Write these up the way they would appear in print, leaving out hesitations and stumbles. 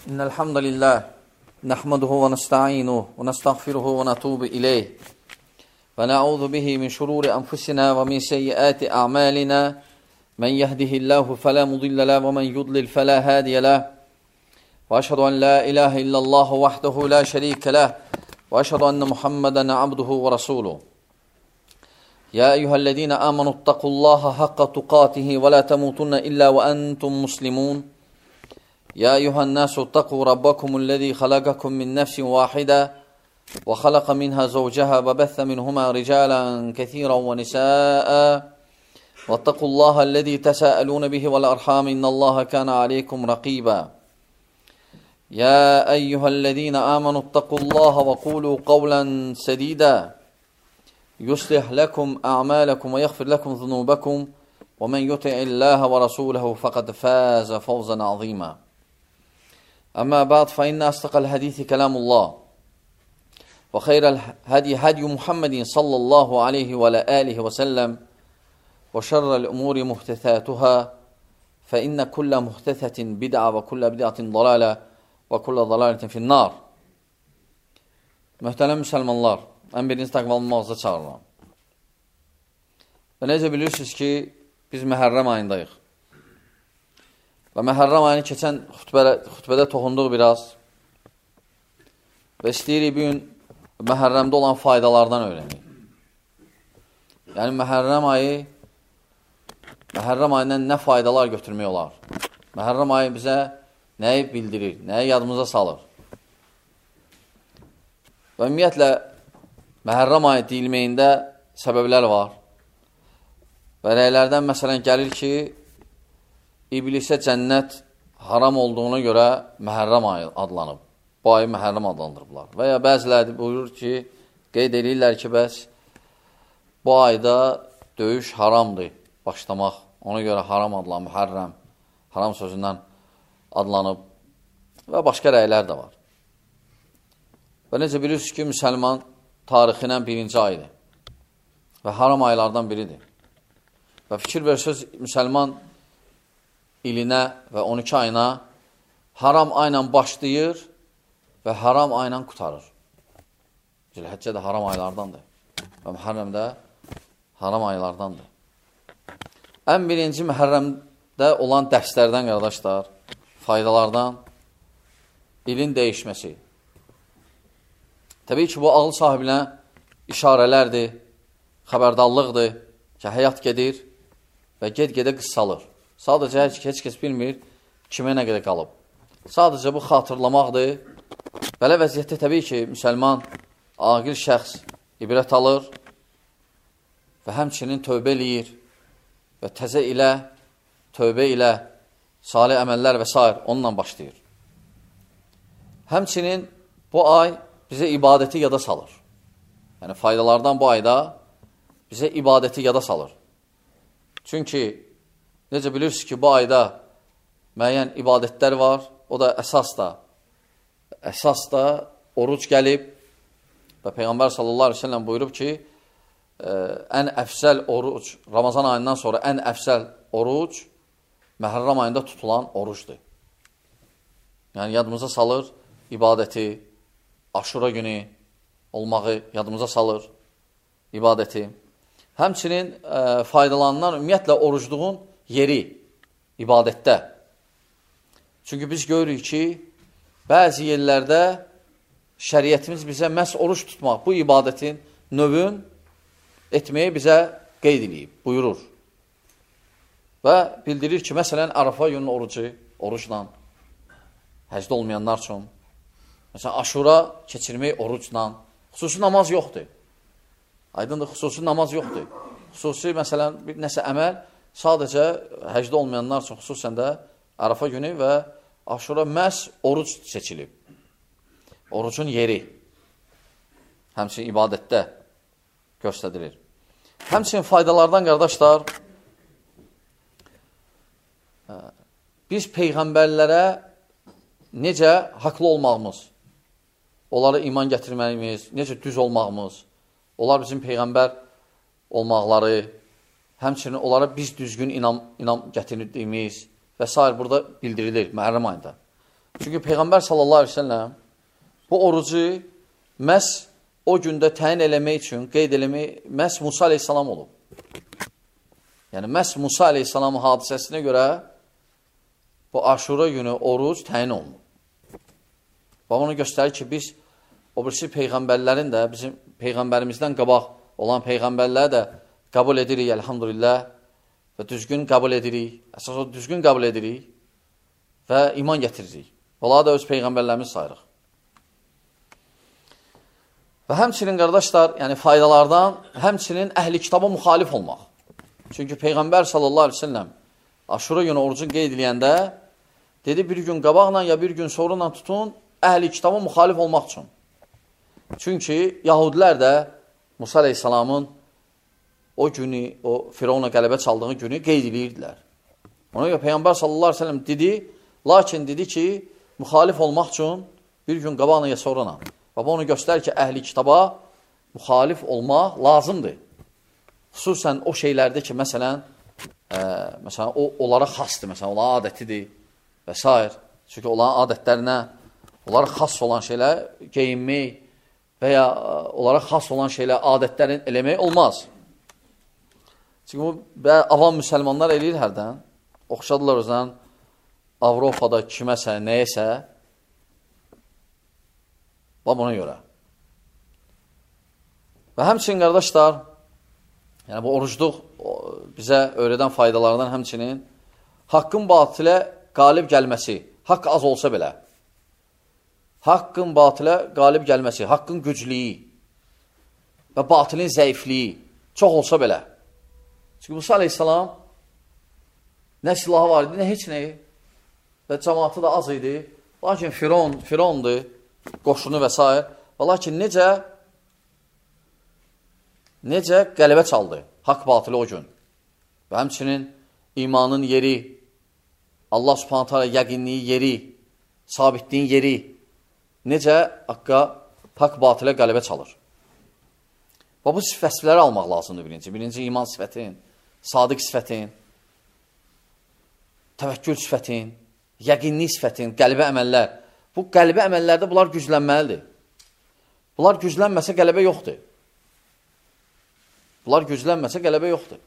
إن الحمد لله نحمده ونستعينه ونستغفره ونتوب إليه ونعوذ به من شرور أنفسنا ومن سيئات أعمالنا من يهده الله فلا مضل له ومن يضلل فلا هادي له وأشهد أن لا إله إلا الله وحده لا شريك له وأشهد أن محمدا عبده ورسوله يا أيها الذين آمنوا اتقوا الله حق تقاته ولا تموتن إلا وأنتم مسلمون يا أيها الناس اتقوا ربكم الذي خلقكم من نفس واحدة وخلق منها زوجها وبث منهما رجالا كثيرا ونساء واتقوا الله الذي تساءلون به والأرحام إن الله كان عليكم رقيبا يا أيها الذين آمنوا اتقوا الله وقولوا قولا سديدا يصلح لكم أعمالكم ويغفر لكم ذنوبكم ومن يطع الله ورسوله فقد فاز فوزا عظيما أما بعد فإن أصدق الحديث كلام الله وخير الهدي هدي محمد صلى الله عليه وعلى آله وسلم وشر الأمور محدثاتها فإن كل محدثة بدعة وكل بدعة ضلالة وكل ضلالة في النار. Möhtərəm müsəlmanlar, ən birinci təqvalılmağıza çağırıram. Və necə bilirsiniz ki, biz Məhərrəm ayındayıq. Və Məhərrəm ayını keçən xütbədə toxunduq biraz. Və istəyirik bir gün Məhərrəmdə olan faydalardan öyrəndik. Yəni Məhərrəm ayından nə faydalar götürmək olar? Məhərrəm ayı bizə nəyi bildirir, nəyi yadımıza salır? Və ümumiyyətlə, Məhərrəm ayı deyilməyində səbəblər var. Və rəylərdən məsələn gəlir ki, İblisə cənnət haram olduğuna görə Məhərrəm ayı adlanıb. Bu ayı Məhərrəm adlandırıblar. Və ya bəziləri buyurur ki, qeyd edirlər ki, bəs bu ayda döyüş haramdır, başlamaq. Ona görə haram adlanıb, Məhərrəm, haram sözündən adlanıb və başqa rəylər də var. Və necə bilirsiniz ki, müsəlman tarixinən birinci aydır və haram aylardan biridir. Və fikir versiniz, müsəlman ilinə və 12 ayına haram ayla başlayır və haram ayla qutarır. Zilhəccə də haram aylardandır və Məhərrəm də haram aylardandır. Ən birinci Məhərrəmdə olan dərslərdən, qardaşlar, faydalardan ilin dəyişməsi. Təbii ki, bu ağıl sahibinə işarələrdir, xəbərdarlıqdır ki, həyat gedir və ged-gedə qıssalır. Sadəcə heç kəs bilmir kimə nə qədər qalıb. Sadəcə bu xatırlamaqdır. Belə vəziyyətdə təbii ki, müsəlman, aqil şəxs ibrət alır və həmçinin tövbə eləyir və təzə ilə, tövbə ilə, salih əməllər və s. onunla başlayır. Həmçinin bu ay bizə ibadəti yada salır. Yəni, faydalardan bu ayda bizə ibadəti yada salır. Çünki necə bilirsiniz ki, bu ayda müəyyən ibadətlər var, o da əsas da oruc gəlib və Peyğəmbər sallallahu aleyhi ve sellem buyurub ki, ən əfsəl oruc, Ramazan ayından sonra ən əfsəl oruc Məhərrəm ayında tutulan orucdur. Yəni, yadımıza salır ibadəti, Aşura günü olmağı yadımıza salır, ibadəti. Həmçinin faydalanan ümumiyyətlə orucluğun yeri ibadətdə. Çünki biz görürük ki, bəzi yerlərdə şəriətimiz bizə məhz oruç tutmaq, bu ibadətin növün etməyi bizə qeyd edib, buyurur. Və bildirir ki, məsələn, Arafa günün orucla, həcdə olmayanlar üçün, məsələn, Aşura keçirmək orucla, xüsusi namaz yoxdur. Aydındır, xüsusi namaz yoxdur. Xüsusi, məsələn, bir nəsə əməl sadəcə həcdə olmayanlar üçün, xüsusən də Arafa günü və Aşura məhz oruc seçilib. Orucun yeri həmçinin ibadətdə göstərilir. Həmçinin faydalardan, qardaşlar, biz peyğəmbərlərə necə haqlı olmağımız, onlara iman gətirməyimiz, necə düz olmağımız, onlar bizim peyğəmbər olmaqları, həmçinin onlara biz düzgün inam gətirdiyimiz və s. burada bildirilir Məhərrəm ayında. Çünki Peyğəmbər sallallahu aleyhi ve sellem bu orucu məhz o gündə təyin eləmək üçün, qeyd eləmək, məhz Musa aleyhissalam olub. Yəni, məhz Musa aleyhissalamın hadisəsinə görə bu Aşura günü oruc təyin olunub. Və onu göstərir ki, biz o birisi Peyğəmbərlərin də, bizim Peyğəmbərimizdən qabaq olan Peyğəmbərləri də qəbul edirik, elhamdülillah, və düzgün qəbul edirik, əsas o düzgün qəbul edirik və iman getiririk. Onları da öz Peyğəmbərlərimiz sayırıq. Və həmçinin, qardaşlar, yəni faydalardan, həmçinin əhli kitaba müxalif olmaq. Çünki Peyğəmbər sallallahu aleyhi ve sellem Aşura günü orucun qeyd eləyəndə dedi, bir gün qabaqla ya bir gün sonra tutun, əhli kitaba müxalif olmaq üçün. Çünki Yahudilər də Musa aleyhissalamın o günü, o Firavuna qələbə çaldığı günü qeyd edirdilər. Ona görə Peyğəmbər sallallahu aleyhi ve sellem dedi, lakin dedi ki, müxalif olmaq üçün bir gün qabaqla ya sonra. Və bu onu göstərir ki, əhli kitaba müxalif olmaq lazımdır. Xüsusən o şeylərdə ki, məsələn, o onlara xasdır, məsələn, onlara adətidir və s. Çünki onların adətlərinə, onlara xas olan şeylər geyinmək və ya onlara xas olan şeylər adətlərin eləmək olmaz. Çünki bu avam müsəlmanlar eləyir hərdən, oxşadılar özdən Avropada kiməsə, nəyəsə, və buna görə. Və həmçinin, qardaşlar, yəni bu orucluq bizə öyrədən faydalardan həmçinin haqqın batilə qalib gəlməsi, haqq az olsa belə, haqqın batilə qalib gəlməsi, haqqın güclüyü və batilin zəifliyi çox olsa belə. Çünki Musa aleyhissalam nə silahı var idi, nə heç nəyi və cəmaatı da az idi. Lakin Firondur, qoşunu və s. Və lakin necə qələbə çaldı haqq batili o gün. Və həmçinin imanın yeri, Allah subhanət hələ yəqinliyi yeri, sabitliyin yeri, necə haqq batilə qələbə çalır. Və bu sifətləri almaq lazımdır birinci. Birinci iman sifətin, sadiq sifətin, təvəkkül sifətin, yəqinlik sifətin, qəlbə əməllər. Bu qəlbə əməllərdə bunlar güclənməlidir. Bunlar güclənməsə qələbə yoxdur. Bunlar güclənməsə qələbə yoxdur.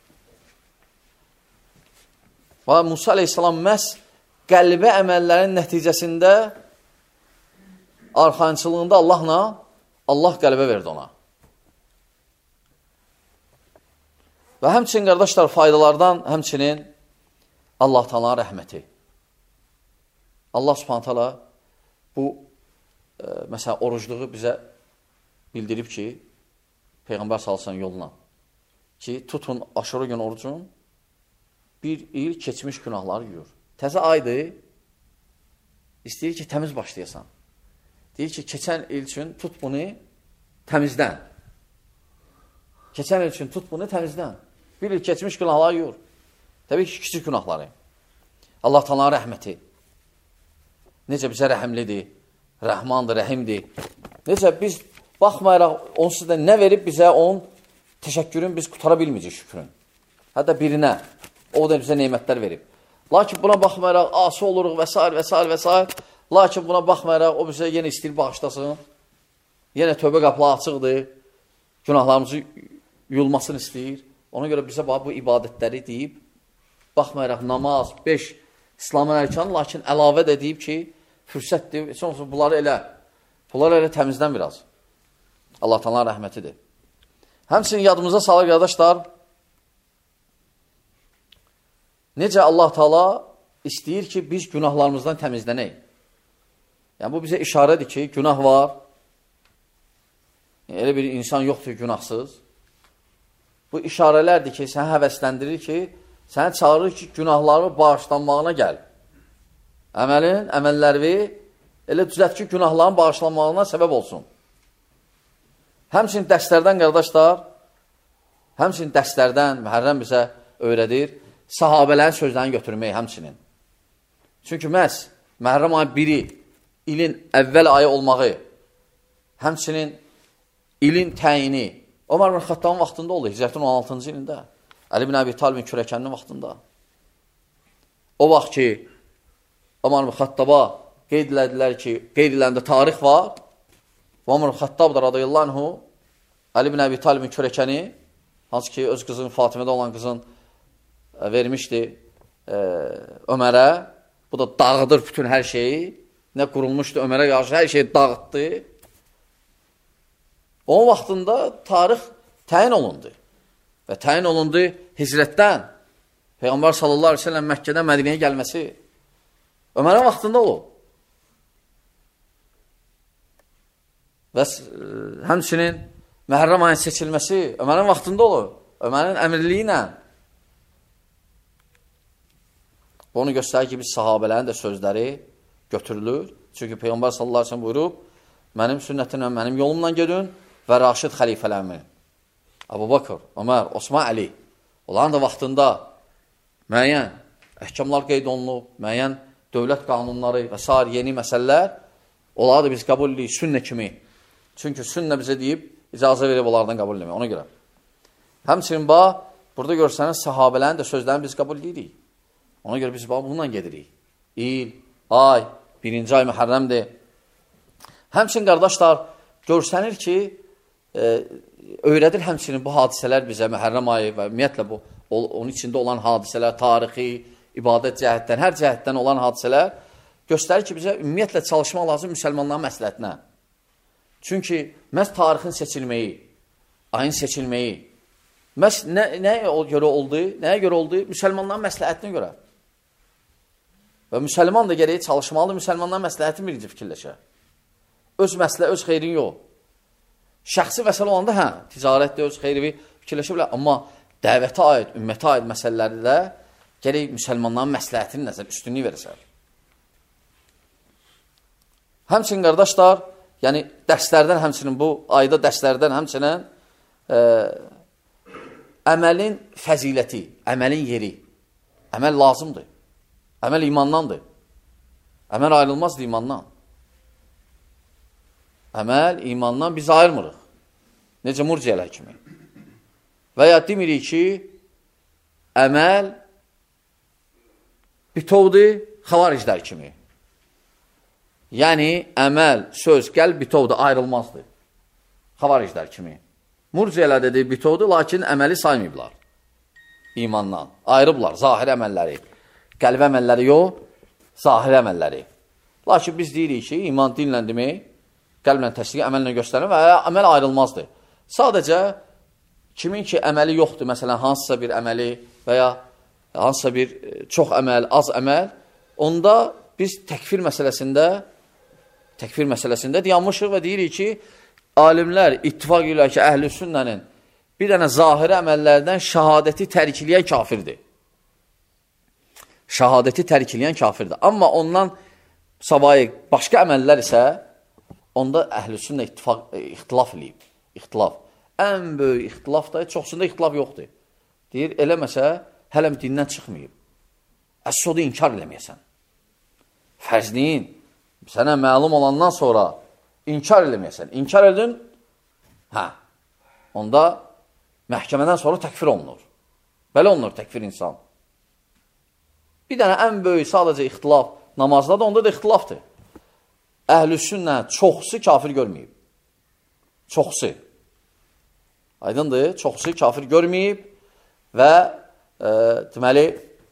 Və Musa aleyhissalam məhz qəlbə əməllərin nəticəsində arxançılığında Allah qəlbə verdi ona. Və həmçinin, qardaşlar, faydalardan həmçinin Allah Teala'nın rəhməti. Allah subhanət hala bu, məsələn, orucluğu bizə bildirib ki, Peyğəmbər salsan yoluna ki, tutun Aşura gün orucun, bir il keçmiş günahları yuyur. Təzə aydır, istəyir ki, təmiz başlayasan. Deyir ki, keçən il üçün tut bunu təmizdən. Keçən il üçün tut bunu təmizdən. Bir il keçmiş günahları yuyur. Təbii ki, kiçik günahları. Allah Teala'nın rəhməti. Necə bizə rəhimlidir, rəhmandır, rəhimdir. Necə biz baxmayaraq, onsuz da nə verib bizə onun təşəkkürün biz qutara bilməyəcək şükrün. Hətta birinə, o da bizə neymətlər verib. Lakin buna baxmayaraq, asi oluruq və s. və s. və s. Lakin buna baxmayaraq, o bizə yenə istəyir bağışlasın. Yenə tövbə qapıları açıqdır. Günahlarımızı yuyulmasını istəyir. Ona görə bizə bu ibadətləri deyib, baxmayaraq namaz, 5 İslamın ərkanı, lakin əlavə də deyib ki, fürsətdir, sonrasında bunları elə təmizdən biraz. Allah Teala'nın rəhmətidir. Həmçinin yadımıza salır, qardaşlar, necə Allah Teala istəyir ki, biz günahlarımızdan təmizlənək. Yəni, bu bizə işarədir ki, günah var. Elə bir insan yoxdur günahsız. Bu işarələrdir ki, səni həvəsləndirir ki, səni çağırır ki, günahlarını bağışlanmağına gəl. Əməlləri elə düzət ki, günahların bağışlanmağına səbəb olsun. Həmçinin dərslərdən, qardaşlar, həmçinin dərslərdən Mühərrəm bizə öyrədir, sahabələrin sözlərini götürmək həmçinin. Çünki məhz Mühərrəm ayı 1-i, ilin əvvəl ayı olmağı, həmçinin ilin təyini, Ömər bin Xəttabın vaxtında oldu, Hicrətin 16-cı ilində. Əli bin Əbi Talibin kürəkəninin vaxtında. O vaxt ki, Ömər bin Xəttaba qeyd elədilər ki, qeyd eləndə tarix var. Ömər Xəttab da radiyallahu anhu Ali ibn Əbi Talibin kürəkəni, hansı ki, öz qızın, Fatimədə olan qızın vermişdi Ömərə. Bu da dağıdır bütün hər şeyi. Nə qurulmuşdu Ömərə qarşı, hər şeyi dağıtdı. Onun vaxtında tarix təyin olundu. Və təyin olundu hicrətdən. Peyğəmbər sallallahu aleyhi ve sellem Məkkədən Mədinəyə gəlməsi Ömərin vaxtında olub. Və həmçinin Məhərrəm ayın seçilməsi Ömərin vaxtında olur. Ömərin əmirliyi ilə. Bunu göstərir ki, biz sahabələrin də sözləri götürülür. Çünki Peyğəmbər sallallahu aleyhi ve sellem buyurub, mənim sünnətimlə, mənim yolumla gedin və Raşid xəlifələrimin. Əbu Bakır, Ömər, Osman, Əli. Onların da vaxtında müəyyən əhkamlar qeyd olunub, müəyyən dövlət qanunları və s. yeni məsələlər, onları da biz qəbul edirik sünnə kimi. Çünki sünnə bizə deyib, icazə verib onlardan qəbul etmək, ona görə. Həmçinin burada görsəniz, sahabələrin də sözlərini biz qəbul edirik. Ona görə biz bununla gedirik. İl, ay, birinci ay Məhərrəmdir. Həmçinin qardaşlar, görsənir ki, öyrədir həmçinin bu hadisələr bizə Məhərrəm ayı və ümumiyyətlə onun içində olan hadisələr, tarixi, ibadət cəhətdən, hər cəhətdən olan hadisələr göstərir ki, bizə ümumiyyətlə çalışmaq lazım müsəlmanların məsləhətinə. Çünki məhz tarixin seçilməyi, ayın seçilməyi, məhz nəyə görə oldu? Nəyə görə oldu? Müsəlmanların məsləhətinə görə. Və müsəlman da gərəyi çalışmalıdır, müsəlmanların məsləhətin birinci fikirləşər. Öz məsələ, öz xeyrin yox. Şəxsi məsələ olanda, hə, ticarətdə öz xeyri fikirləşə bilər. Amma dəvətə aid, ümmətə aid məsələlərdə gərək müsəlmanların məsləhətini nəzər, üstünlüyü verəsər. Həmçinin qardaşlar, yəni dərslərdən həmçinin bu ayda dərslərdən həmçinin əməlin fəziləti, əməlin yeri. Əməl lazımdır. Əməl imandandır. Əməl ayrılmazdır imandan. Əməl imandan biz ayırmırıq. Necə murciyələr kimi. Və ya demirik ki, əməl bitovdur, xavariclər kimi. Yəni, əməl, söz, qəlb bitovdur, ayrılmazdır. Xavariclər kimi. Murciyələr dediyi bitovdur, lakin əməli saymayıblar. İmandan. Ayrıblar, zahir əməlləri. Qəlb əməlləri yox, zahir əməlləri. Lakin biz deyirik ki, iman dinlə demək, qəlblə təsdiq, əməllə göstərir və əməl ayrılmazdır. Sadəcə, kimin ki, əməli yoxdur, məsələn, hansısa bir əməli və ya hansısa bir çox əməl, az əməl, onda biz təkfir məsələsində dayanmışıq və deyirik ki, alimlər ittifaq edirlər ki, əhl-i sünnənin bir dənə zahiri əməllərdən şəhadəti tərkiləyən kafirdir. Şəhadəti tərkiləyən kafirdir. Amma ondan savayı başqa əməllər isə onda əhl-i sünnə ixtilaf eləyib. İxtilaf. Ən böyük ixtilaf da, çoxsunda ixtilaf yoxdur. Deyir, eləməsə, hələm dindən çıxmayıb. Əs-sodu inkar eləməyəsən. Fərzliyin sənə məlum olandan sonra inkar eləməyəsən. İnkar edin, hə, onda məhkəmədən sonra təkfir olunur. Belə olunur təkfir insan. Bir dənə ən böyük sadəcə ixtilaf namazda da onda da ixtilafdır. Əhl-i sünnə çoxsu kafir görməyib. Çoxsu. Aydındır, çoxsu kafir görməyib və deməli,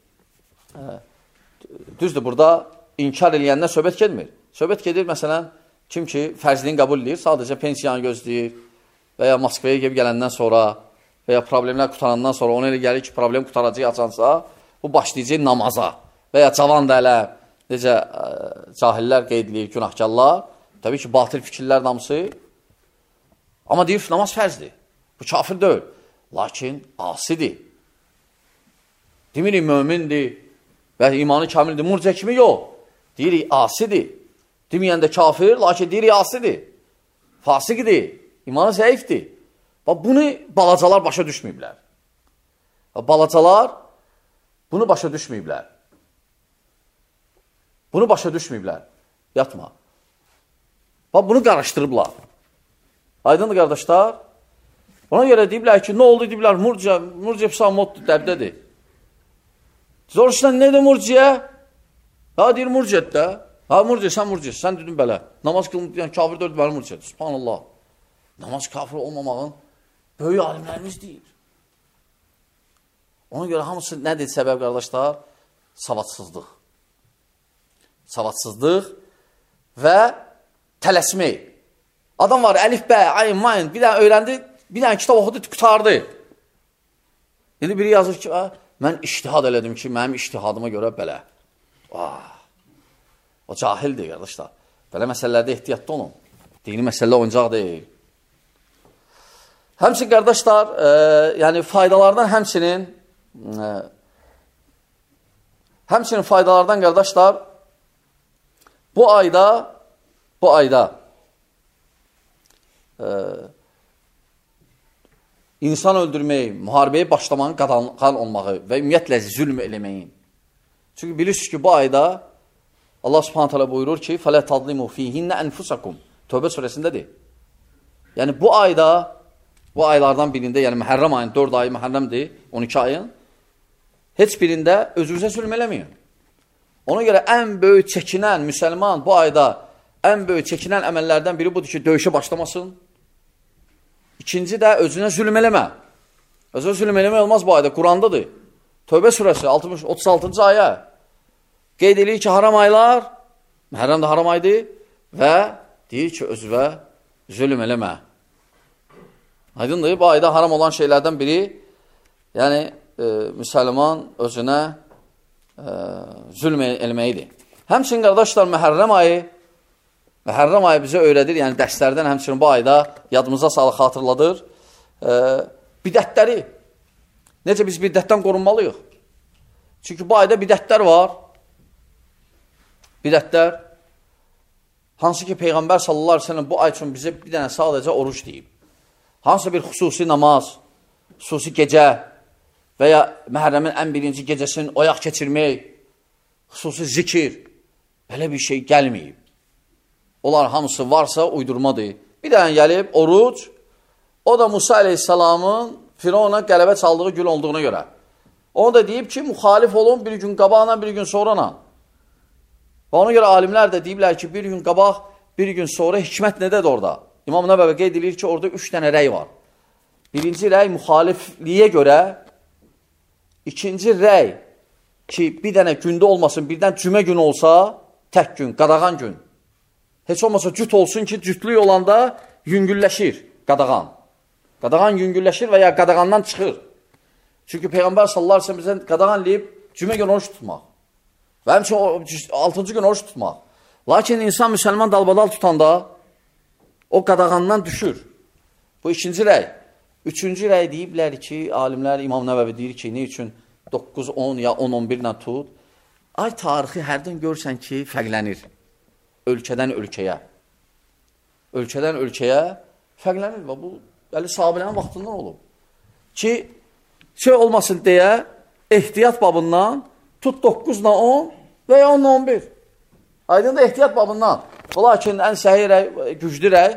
düzdür, burada inkar eləyəndən söhbət gedmir. Söhbət gedir, məsələn, kim ki, fərzliyin qəbul edir, sadəcə pensiyanı gözləyir və ya Moskvaya gəlib gələndən sonra və ya problemlər qutarandan sonra ona elə gəlir ki, problem qutaracaq açansa, bu başlayacaq namaza və ya cavan da elə, necə cahillər qeyd edir, günahkarlar, təbii ki, batil fikirlər namısı, amma deyir, namaz fərzdir, bu kafir deyil, lakin asidir. Demirik, mömindir və imanı kamildir, murciə kimi yox, deyirik, asidir. Deməyəndə kafir, lakin deyirik, asidir, fasiqdir, imanı zəifdir. Bunu balacalar başa düşməyiblər. Balacalar bunu başa düşməyiblər. Bunu başa düşməyiblər. Yatma. Bunu qarışdırıblar. Aydındır, qardaşlar. Ona görə deyiblər ki, nə oldu? Deyiblər, murciə psamoddur, dəbdədir. Zoruşdan nədir murciə? Ha, deyir, murciət də. Ha, murciə, sən dedin belə. Namaz qılın, yəni kafir dördü belə murciə. Subhanallah. Namaz kafir olmamağın böyük alimlərimiz deyir. Ona görə hamısı nədir səbəb, qardaşlar? Savadsızlıq. Savadsızlıq və tələsmək. Adam var, əlif, bə, ayın, mayın, bir dənə öyrəndi, bir dənə kitab oxudu, qutardı. İndi biri yazır ki, mən iştihad elədim ki, mənim iştihadıma görə belə. O cahildir, qardaşlar. Belə məsələlərdə ehtiyatlı olun. Dini məsələ oyuncaq deyil. Həmçin, qardaşlar, yəni faydalardan həmçinin faydalardan, qardaşlar, bu ayda insan öldürməyi, müharibəyə başlamanın qadağan olmağı və ümumiyyətlə zülm eləməyin. Çünki bilirsiniz ki, bu ayda Allah Subhanahu taala buyurur ki, فَلَا تَظْلِمُوا فِيهِنَّ أَنْفُسَكُمْ Tövbə surəsindədir. Yəni bu aylardan birində, yəni Məhərrəm ayın 4 ayı Məhərrəmdir, 12 ayın, heç birində özünüzə zülm eləməyin. Ona görə ən böyük çəkinən müsəlman bu ayda ən böyük çəkinən əməllərdən biri budur ki, döyüşə başlamasın. İkinci də özünə zülm eləmə. Özünə zülm eləmək olmaz bu ayda, Qurandadır. Tövbə surəsi 36-cı ayə qeyd edir ki, haram aylar, Məhərrəm də haram aydır və deyir ki, özünə zülm eləmə. Aydındır, bu ayda haram olan şeylərdən biri, yəni müsəlman özünə zülm eləməyidir. Həmçinin, qardaşlar, Məhərrəm ayı bizə öyrədir, yəni dərslərdən həmçinin bu ayda yadımıza salıq xatırladır. Bidətləri, necə biz bidətdən qorunmalıyıq? Çünki bu ayda bidətlər var. Bidətlər, hansı ki Peyğəmbər sallallahu aleyhi ve sellem bu ay üçün bizə bir dənə sadəcə oruç deyib. Hansı bir xüsusi namaz, xüsusi gecə və ya Məhərrəmin ən birinci gecəsinin oyaq keçirmək, xüsusi zikir, belə bir şey gəlməyib. Onlar hamısı varsa uydurmadır. Bir dənə gəlib oruc, o da Musa aleyhissalamın Firavuna qələbə çaldığı gün olduğuna görə. Onu da deyib ki, müxalif olun bir gün qabağına, bir gün sonrana. Və ona görə alimlər də deyiblər ki, bir gün qabaq, bir gün sonra hikmət nədədir orada? İmam Nəvəvi qeyd edir ki, orada 3 dənə rəy var. Birinci rəy müxalifliyə görə, ikinci rəy ki, bir dənə gündə olmasın, birdən cümə günü olsa, tək gün, qadağan gün. Heç olmasa cüt olsun ki, cütlük olanda yüngülləşir qadağan. Qadağan yüngülləşir və ya qadağandan çıxır. Çünki Peyğəmbər sallallahu aleyhi ve sellem qadağan deyib cümə günü oruç tutmaq. Və həmçinin 6-cı gün oruç tutmaq. Lakin insan müsəlman dalbadal tutanda o qadağandan düşür. Bu ikinci rəy. Üçüncü rəy deyiblər ki, alimlər, İmam Nəvəvi deyir ki, ne üçün 9, 10 ya 10, 11 ilə tut? Ay tarixi hərdən görsən ki, fərqlənir. Ölkədən ölkəyə. Ölkədən ölkəyə fərqlənir. Və bu, sahabələrin vaxtından olub. Ki, şey olmasın deyə, ehtiyat babından tut 9 ilə 10 və ya 10 ilə 11. Aydın da ehtiyat babından. Lakin ən səhi rəy, güclü rəy,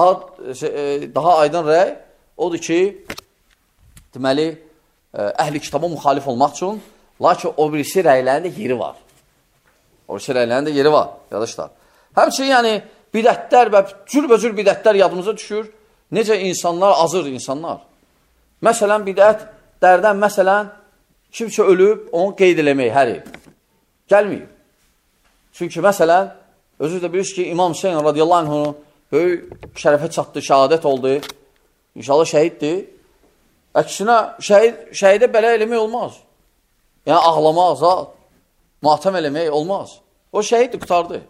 daha aydın rəy odur ki, deməli, əhli kitaba müxalif olmaq üçün, lakin o birisi rəylərin də yeri var. O birisi rəylərin də yeri var, yadışlar. Həmçinin, yəni, bidətlər və cürbəcür bidətlər yadımıza düşür. Necə insanlar, azır insanlar. Məsələn, bidətlərdən, məsələn, kimsə ölüb, onu qeyd eləmək hər il. Gəlməyib. Çünki, məsələn, özü də bilirsiniz ki, İmam Hüseyin radiyallahu anhunu böyük şərəfə çatdı, şəhadət oldu. İnşallah şəhiddir. Əksinə, şəhidə belə eləmək olmaz. Yəni, ağlamaq, zat, matəm eləmək olmaz. O şəhiddir, qutardı.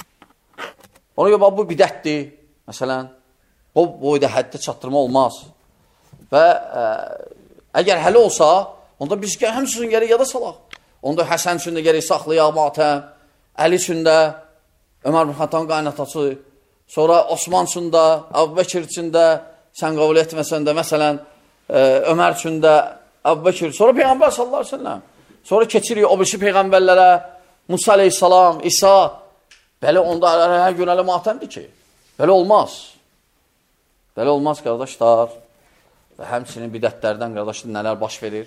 Ona görə, bu bidətdir, məsələn. O boyda həddə çatdırma olmaz. Və əgər hələ olsa, onda biz həmsinin gərək yada salaq. Onda Həsən üçün də gərək saxlayaq matəm, Əli üçün də, Ömər bin Xəttabın qaynatası, sonra Osman üçün də, Əbu Bəkir üçün də, sən qəbul etməsən də, məsələn, Ömər üçün də, Əbu Bəkir, sonra Peyğəmbər sallallahu aleyhi ve sellem, sonra keçirik o birisi Peyğəmbərlərə, Musa aleyhissalam, İsa, belə onda hər gün ələ matəmdir ki, belə olmaz. Belə olmaz, qardaşlar. Və həmçinin bidətlərdən, qardaşlar, nələr baş verir?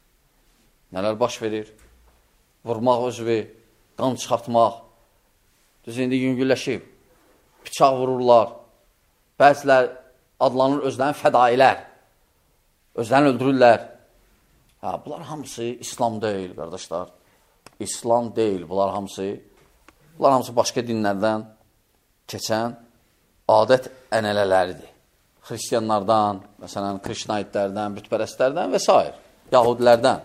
Nələr baş verir? Vurmaq özü, qan çıxartmaq, Düz indi yüngülləşib, bıçaq vururlar, bəzilər adlanır özlərini fədailər, özlərini öldürürlər. Bunlar hamısı İslam deyil, qardaşlar. İslam deyil, bunlar hamısı başqa dinlərdən keçən adət ənələridir. Xristiyanlardan, məsələn, krişnaitlərdən, bütpərəstlərdən və s. Yahudilərdən.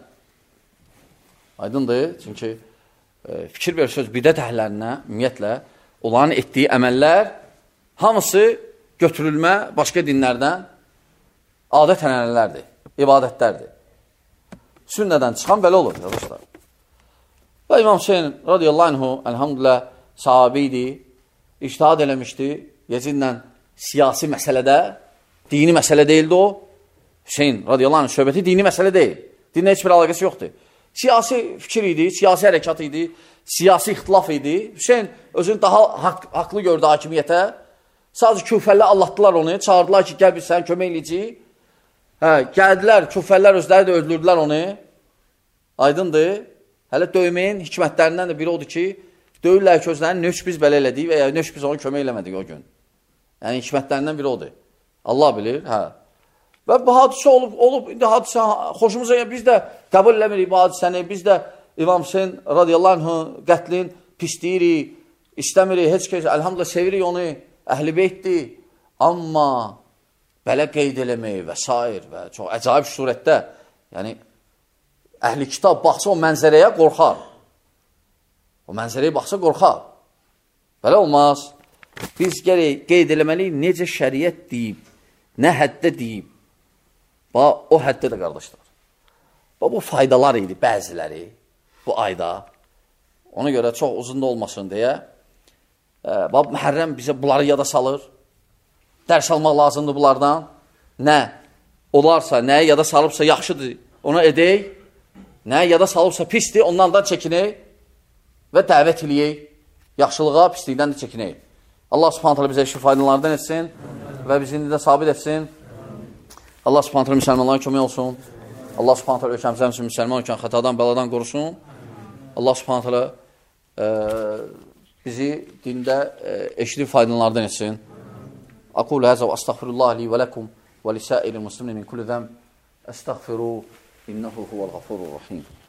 Aydındır, çünki fikir verirsiniz, bidət əhlərinə, ümumiyyətlə, onların etdiyi əməllər hamısı götürülmə başqa dinlərdən adət ənənələrdir, ibadətlərdir. Sünnədən çıxan belə olur, qardaşlar. Və İmam Hüseyin radiyallahu anhu, elhamdülillah, sahabi idi, ictihad eləmişdi, Yecidlə siyasi məsələdə, dini məsələ deyildi o. Hüseyin radiyallahu anh söhbəti dini məsələ deyil. Dinlə heç bir əlaqəsi yoxdur. Siyasi fikir idi, siyasi hərəkat idi, siyasi ixtilaf idi. Hüseyin özünü daha haqlı gördü hakimiyyətə. Sadəcə küfəllər allatdılar onu, çağırdılar ki, gəl biz sən kömək eləyəcəyik. Gəldilər, küfəllər özləri də öldürdülər onu. Aydındır. Hələ döyməyin hikmətlərindən də biri odur ki, döyürlər ki, özlərini nöş biz belə elədik və ya nöş biz onu kömək eləmədik o gün. Yəni, hikmətlərindən biri odur. Allah bilir, Və bu hadisə olub, indi hadisə xoşumuza, biz də qəbul eləmirik bu hadisəni, biz də İmam Hüseyin radiyallahu anh qətlin pisləyirik, istəmirik, heç kəs, əlhamdülillah, sevirik onu, əhl-i beytdir. Amma belə qeyd eləmək və s. və çox əcaib surətdə, yəni, əhl-i kitab baxsa o mənzərəyə qorxar. O mənzərəyə baxsa qorxar. Belə olmaz. Biz gərək qeyd eləməliyik, necə şəriət deyib, nə həddə deyib. O həddə də, qardaşlar. Bu faydalar idi, bəziləri, bu ayda. Ona görə çox uzun da olmasın deyə. Məhərrəm bizə bunları yada salır. Dərs almaq lazımdır bunlardan. Nə olarsa, nəyə yada salıbsa yaxşıdır, ona edək. Nəyə yada salıbsa pisdir, ondan da çəkinək və dəvət eləyək. Yaxşılığa, pislikdən də çəkinək. Allah subhanət hələ bizə işi faydalardan etsin və bizi indi də sabit etsin. Allah subhanət hələ müsəlmanların kömək olsun. Allah subhanət hələ ölkəmizə üçün müsəlman olkən xətadan, bəladan qorusun. Allah subhanət hələ bizi dində eşli faydalardan etsin. Aqulu həzə və əstəğfirullah li və ləkum və lisəil-i muslimin min kulli zəm əstəğfiru innəhu huvəl-ğafurur-rahim.